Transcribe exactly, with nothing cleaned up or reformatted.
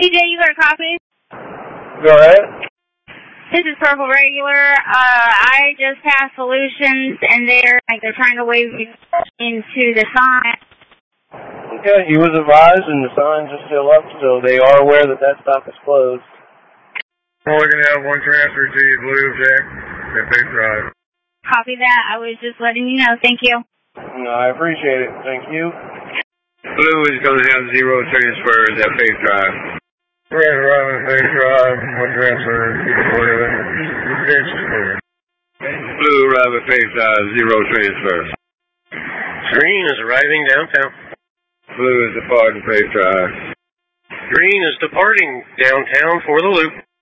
D J, you got a copy? Go ahead. This is Purple Regular. Uh, I just passed Solutions, and they're like they're trying to wave me into the sign. Okay, he was advised, and the signs are still up, so they are aware that that stop is closed. We're going to have one transfer to you, Blue, Jack, at Faith Drive. Copy that. I was just letting you know. Thank you. No, I appreciate it. Thank you. Blue is going to have zero transfers at Faith Drive. Red Drive at Faith Drive, one transfer. Blue arrive at Faith Drive, zero transfers. Green is arriving downtown. Blue is departing Faith Drive. Green is departing downtown for the loop.